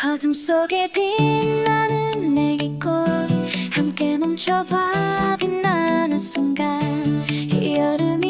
어둠 속에 빛나는 내기꽃 함께 멈춰봐 빛나는 순간 이 여름이